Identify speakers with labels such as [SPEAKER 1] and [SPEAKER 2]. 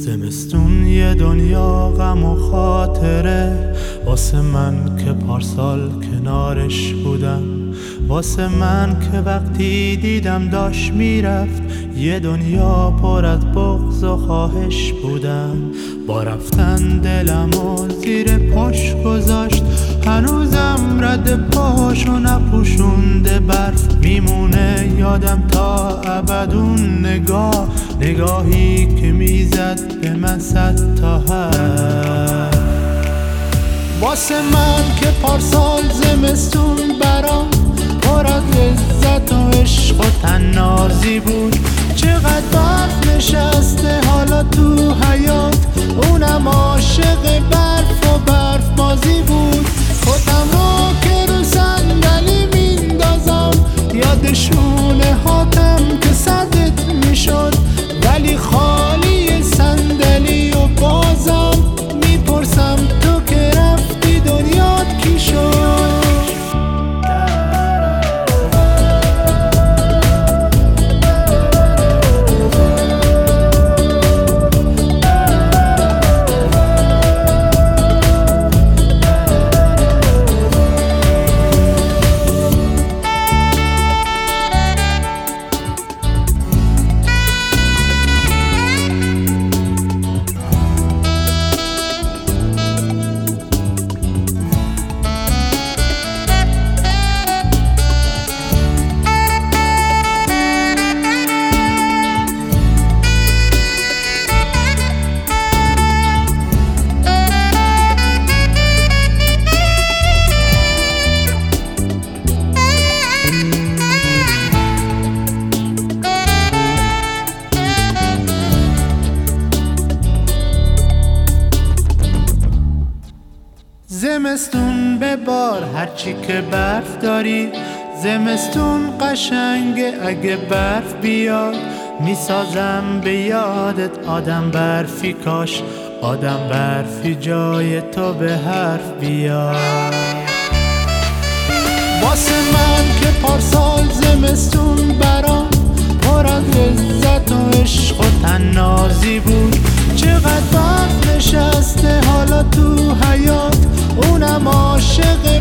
[SPEAKER 1] زمستون یه دنیا غم و خاطره، واسه من که پارسال کنارش بودم، واسه من که وقتی دیدم داشت میرفت یه دنیا پر از بغض و خواهش بودم. با رفتن دلمو زیر پاش گذاشت، هنوزم رد پاشو نپوشونده برف میمونه یادم تا ابد اون نگاهی که میزد به من 100 تا حرف. واسه من که پارسال زمستون برام پر از لذت و عشق و طنازی بود، چقدر برف نشسته حالا تو حیات، اونم عاشق برف و برف بازی بود. خودم رو که رو صندلی میندازم، یاد شونه هاتم که صدت میشد، ولی خالی صندلی و بازم میپرسم تو که رفتی دنیات کی شد؟ زمستون ببار هرچی که برف داری، زمستون قشنگه اگه برف بیاد، میسازم به یادت آدم برفی، کاش آدم برفی جای تو به حرف بیاد. واسه من که پارسال زمستون برام پر از لذت و عشق و طنازی بود، چقدر برف نشسته حالا تو حیات، اونم عاشق